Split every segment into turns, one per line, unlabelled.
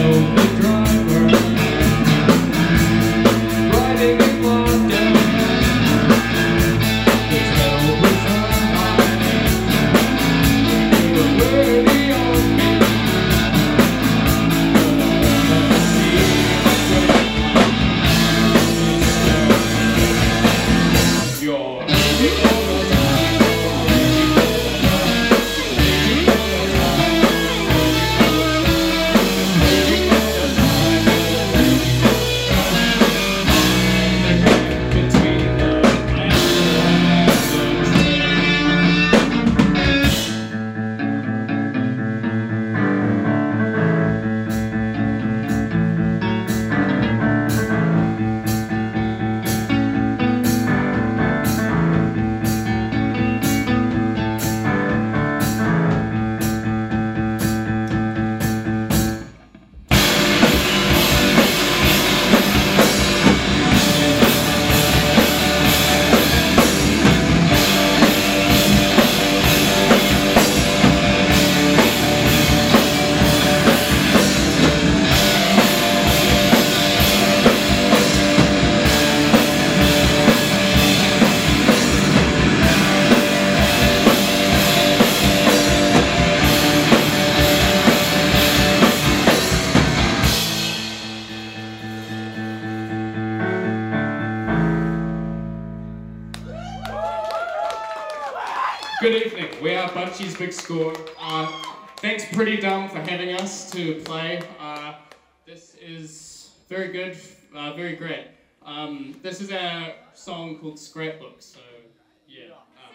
Good evening, we are Bunchy's Big Score. Thanks Pretty Dumb for having us to play. This is very good, very great. This is our song called Scrapbook, so yeah.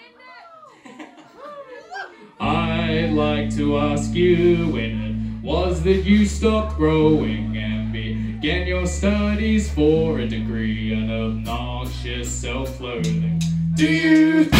I'd like to ask you when it was that you stopped growing and began your studies for a degree in obnoxious self-loathing. Do you think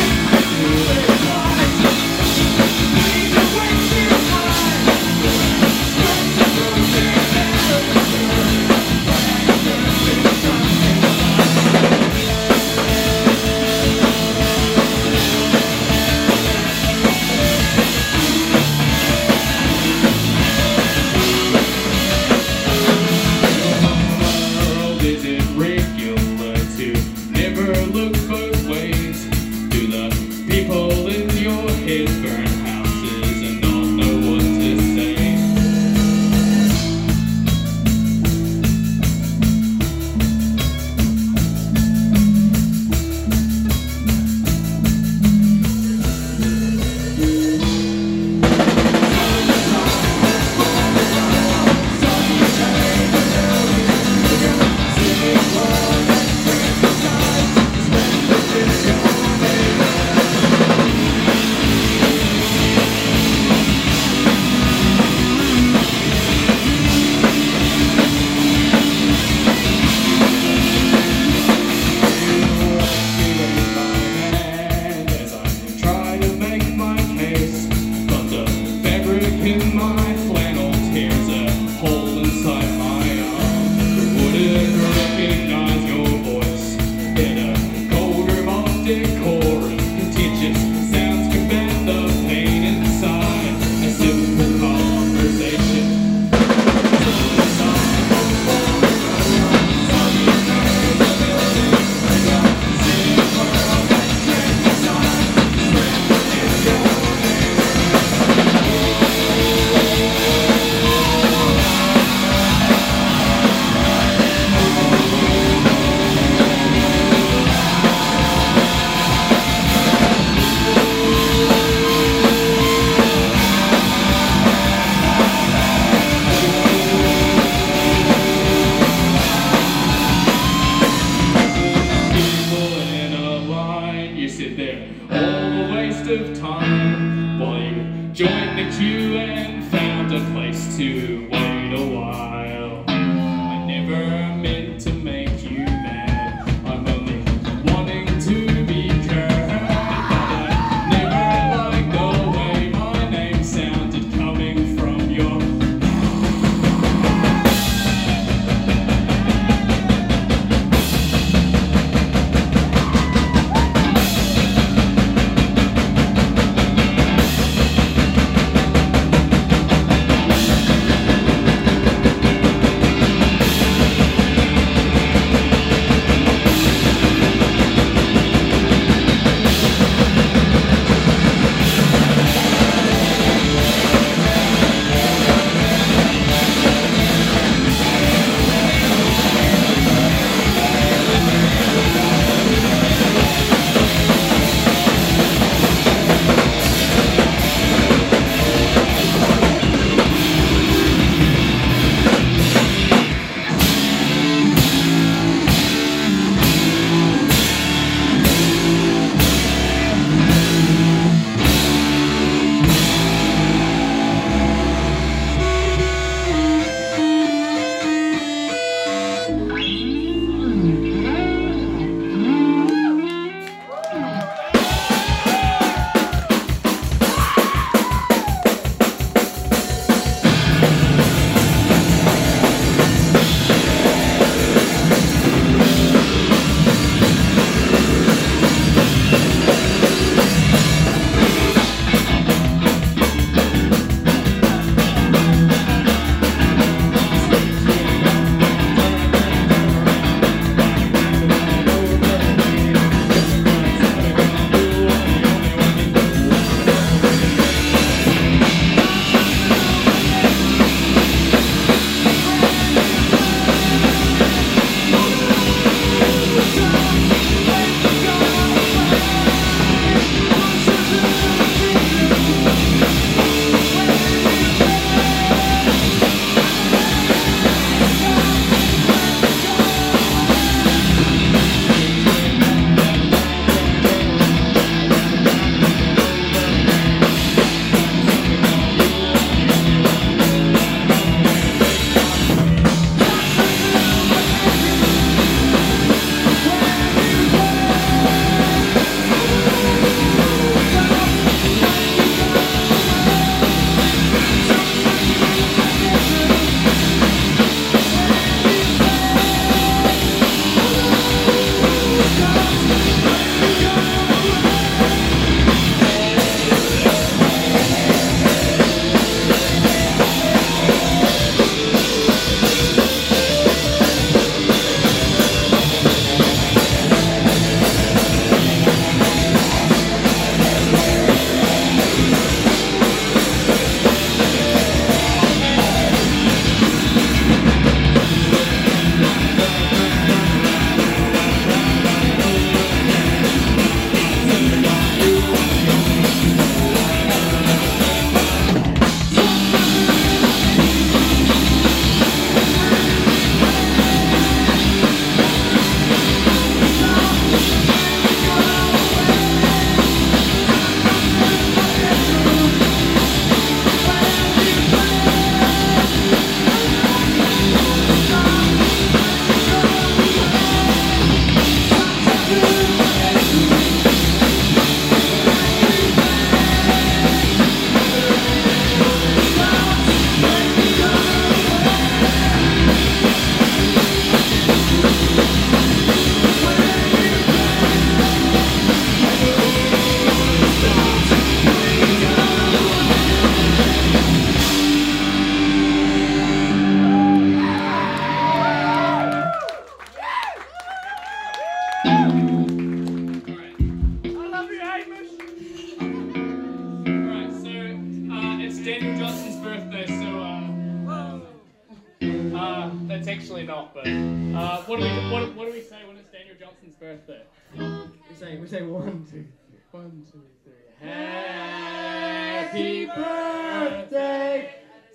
That's actually not, but what do we say when it's Daniel Johnson's birthday? We say 1, 2, 3. 1, 2, 3. Happy birthday,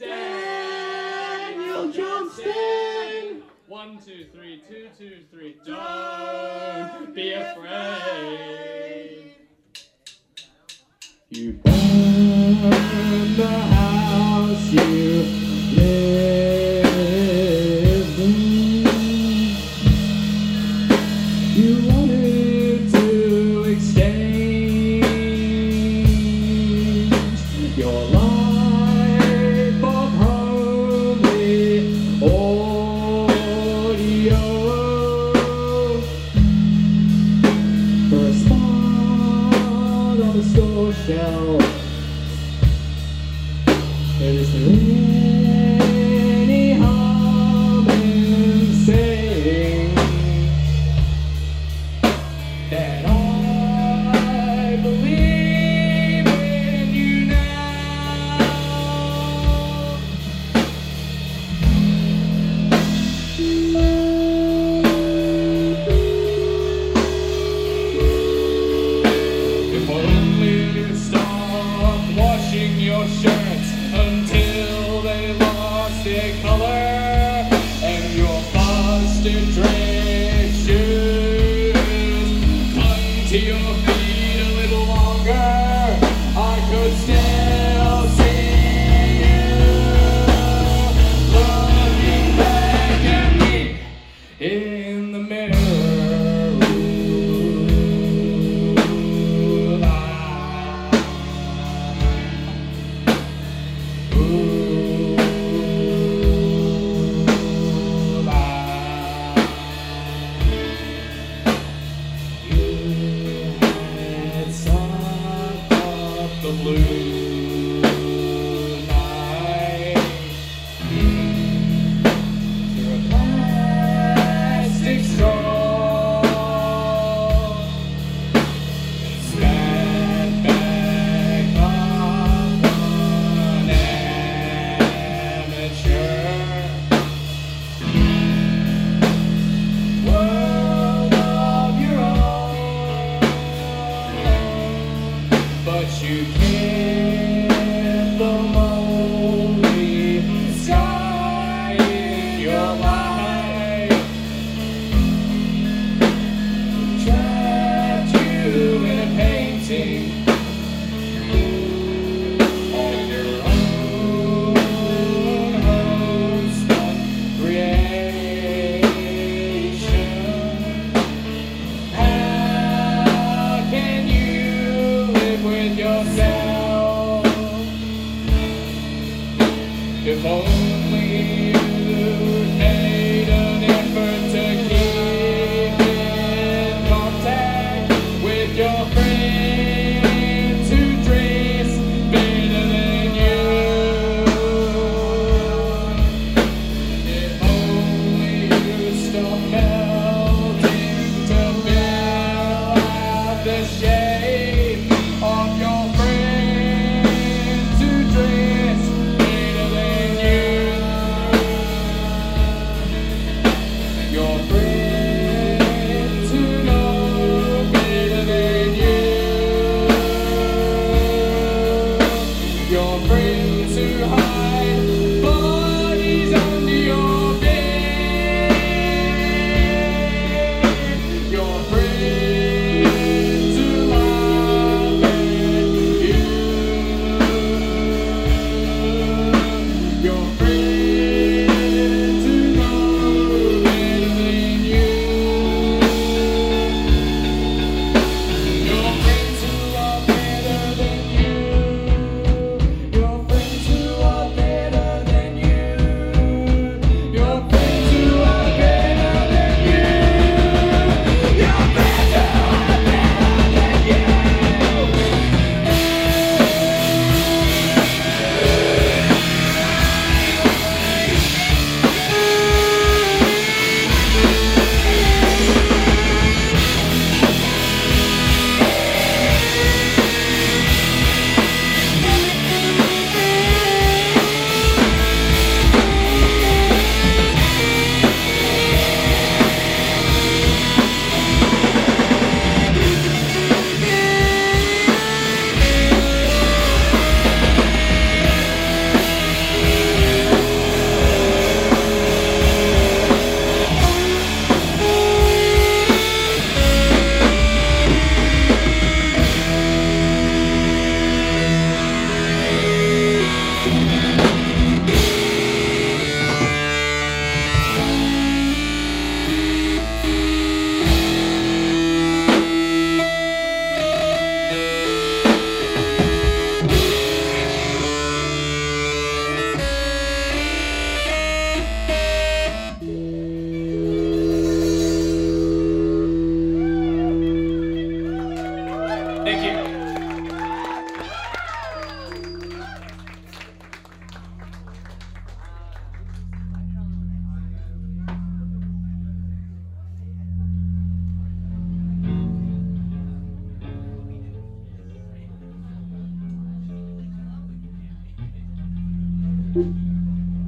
Daniel Johnston. 1, 2, 3. 2, 2, 3. Don't be afraid. You burn the house you live in. You wanted to exchange your life of homely audio for a spot on the store shelf. It is the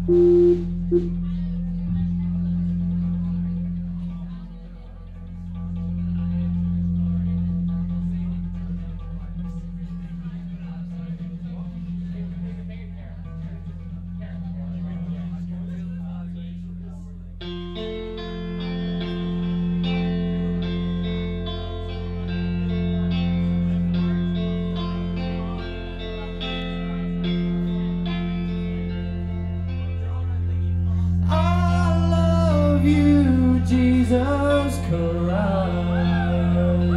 Jesus Christ.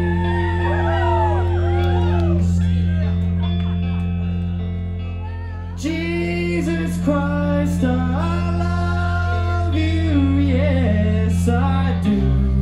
Jesus Christ, I love you, yes I do.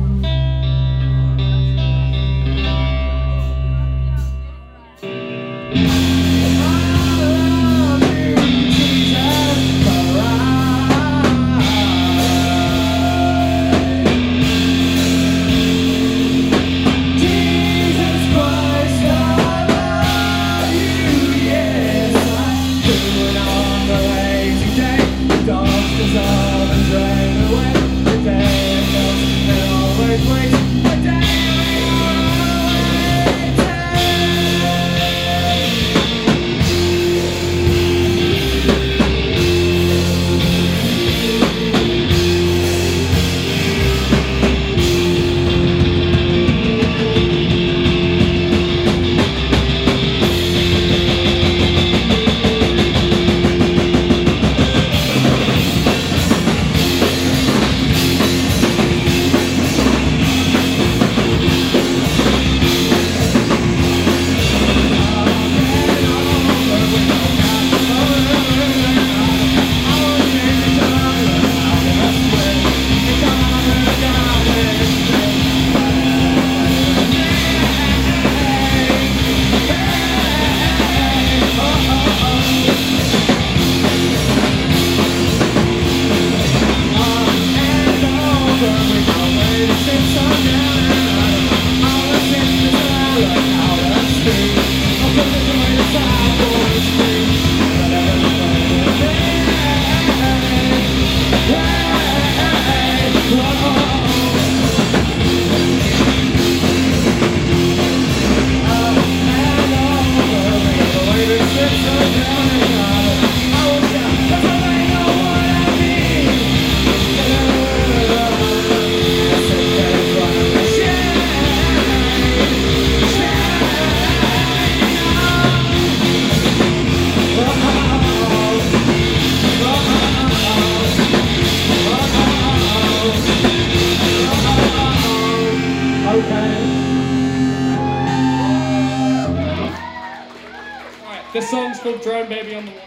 This song's called Drone Baby on the Water.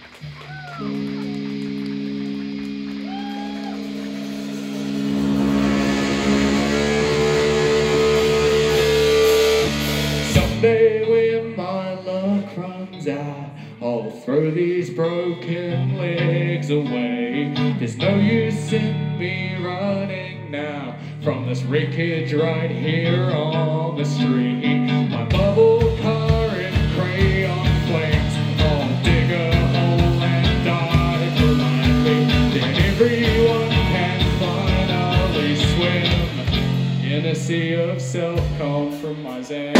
Someday when my luck runs out, I'll throw these broken legs away. There's no use in me running now from this wreckage right here on the street. My bubble car and crayon flames, I'll dig a hole and die politely. Then everyone can finally swim in a sea of self-compromising.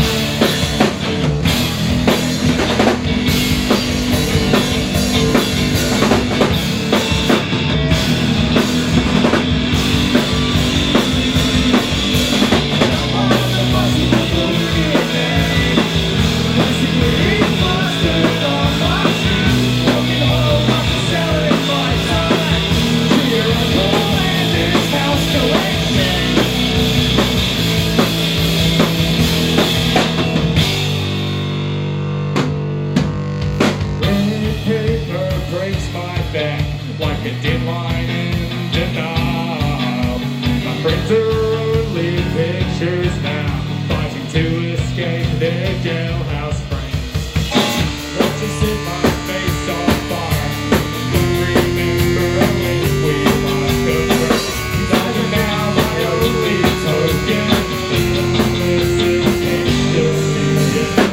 Like a deadline in denial. My friends are only pictures now, fighting to escape their jailhouse frames. Watch us set my face on fire. Do remember when we must convert? These are now my only token. This is ecstasy.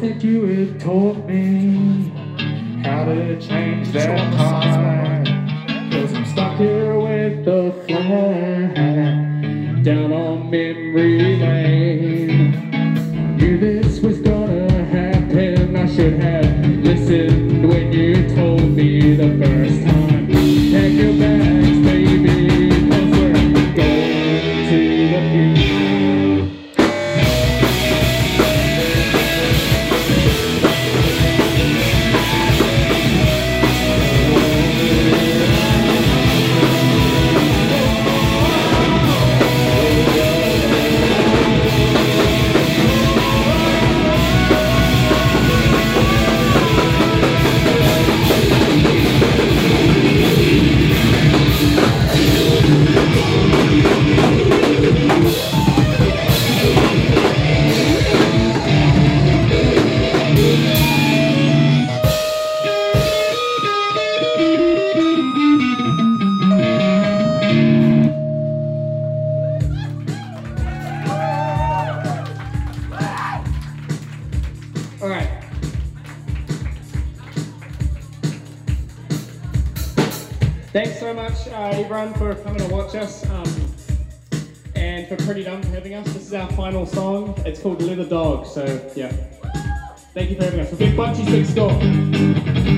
said you had taught me how to change that heart. Cause I'm stuck here with the flag down on memory lane. Knew this was gonna happen. I should have listened when you told me the first time. Pack your bags, baby, cause we're going to the future.
Alright. Thanks so much, everyone, for coming to watch us, and for Pretty Dumb for having us. This is our final song. It's called Leather Dog, so yeah. Thank you for having us. A big Bunchies Big Score.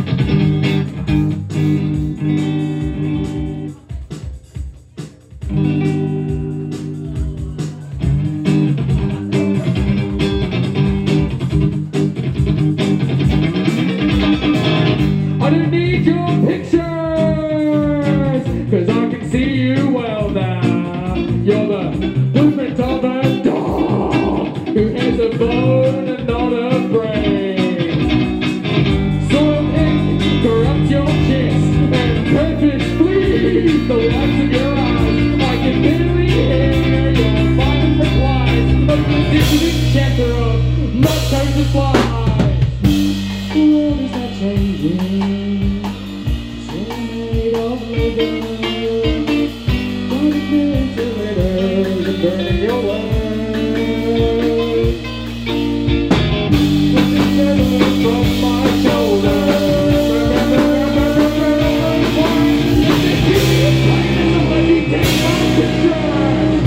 I don't need your pictures, cause I can see you well now. You're the blueprint of a dog who has a bone and not a brain. Some ink corrupts your kiss and purpose flees the whites of your eyes. I can barely hear your violent replies of the dissonant chatter of mud toes and flies. The world is not changing. Burning your way. Put the feather from my shoulder. Let me take my picture.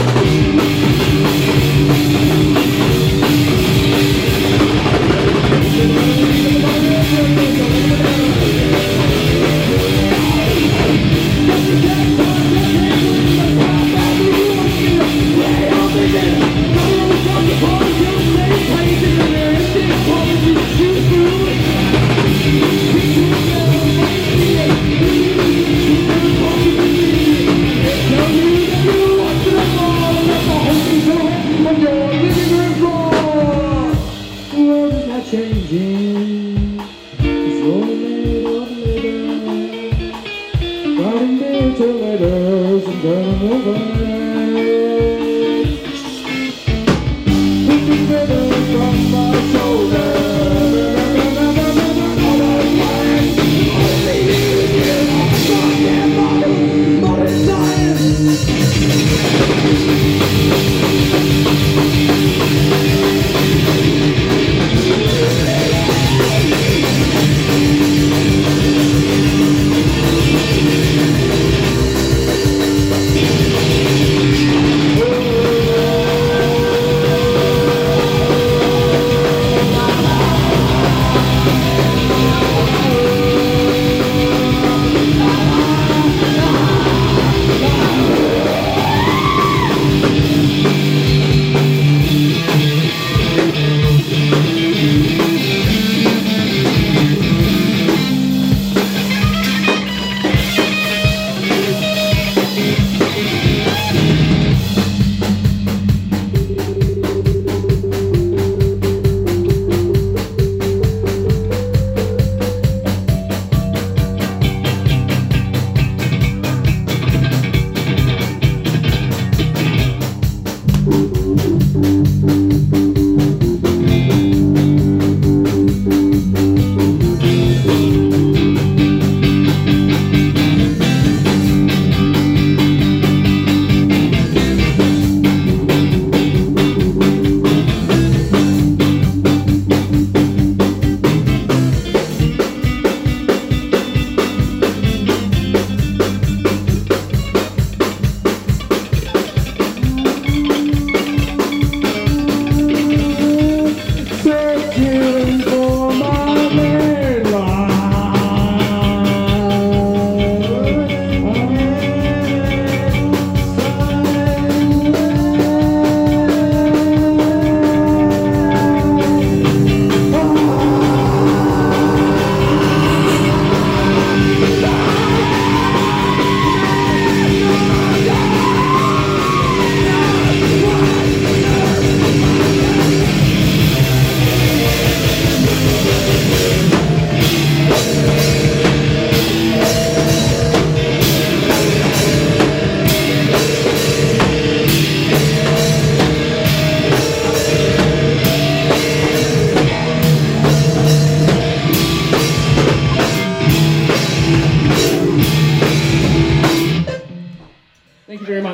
Changing, it's all made of leather. Writing bitter letters and burning away. Put the feather from my shoulder.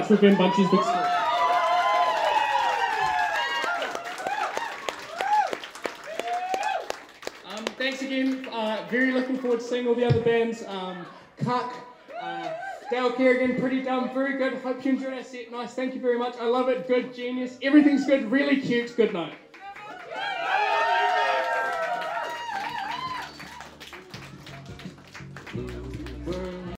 much for being Bunchies Big Score. Thanks again. Very looking forward to seeing all the other bands. Cuck, Dale Kerrigan, Pretty Dumb, very good. Hope you enjoyed our set. Nice, thank you very much. I love it. Good, genius. Everything's good, really cute. Good night.